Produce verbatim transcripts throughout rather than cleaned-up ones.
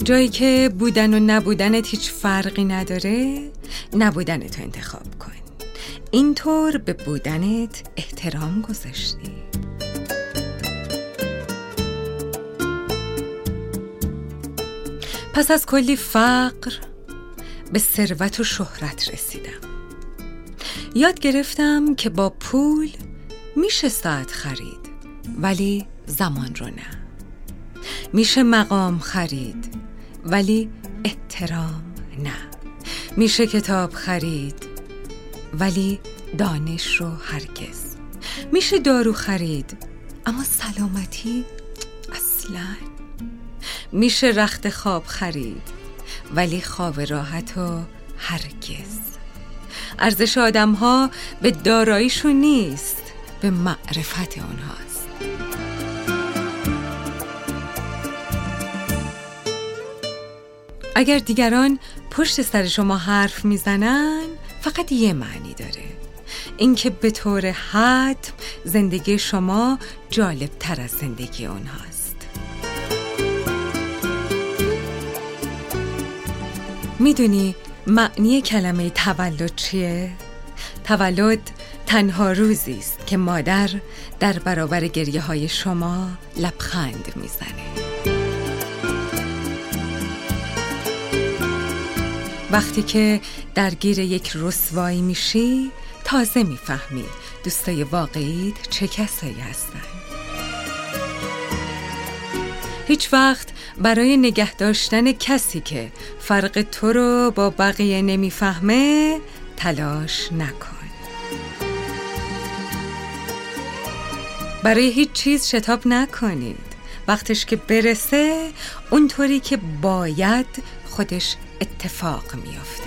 جایی که بودن و نبودنت هیچ فرقی نداره، نبودنت رو انتخاب کن. اینطور به بودنت احترام گذاشتی. پس از کلی فقر به ثروت و شهرت رسیدم. یاد گرفتم که با پول میشه ساعت خرید، ولی زمان رو نه. میشه مقام خرید، ولی احترام نه. میشه کتاب خرید، ولی دانش رو هرگز. میشه دارو خرید، اما سلامتی اصلاً. میشه رخت خواب خرید، ولی خواب راحت و هرگز. ارزش آدم ها به داراییشون نیست، به معرفت اونهاست. اگر دیگران پشت سر شما حرف میزنن، فقط یه معنی داره، اینکه به طور حتم زندگی شما جالب تر از زندگی اونهاست. میدونی معنی کلمه تولد چیه؟ تولد تنها روزی است که مادر در برابر گریه های شما لبخند میزنه. وقتی که درگیر یک رسوایی میشی، تازه میفهمی دوستای واقعیت چه کسایی هستن. هیچ وقت برای نگه داشتن کسی که فرق تو رو با بقیه نمیفهمه تلاش نکن. برای هیچ چیز شتاب نکنید. وقتش که برسه، اونطوری که باید خودش اتفاق میافته.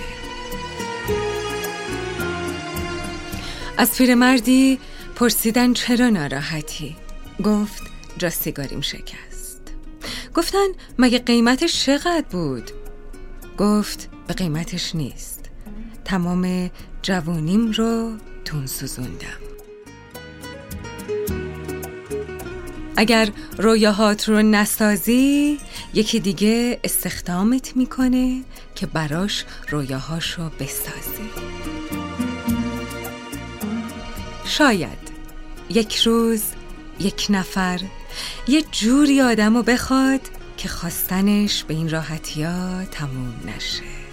از پیرمردی پرسیدن چرا ناراحتی؟ گفت جا سیگاریم شکست. گفتن مگه قیمتش چقدر بود؟ گفت به قیمتش نیست، تمام جوانیم رو تون سوزوندم. اگر رویاهات رو نسازی، یکی دیگه استخدامت میکنه که براش رویاهاشو بسازی. شاید یک روز یک نفر یه جوری آدمو بخواد که خواستنش به این راحتی ها تموم نشه.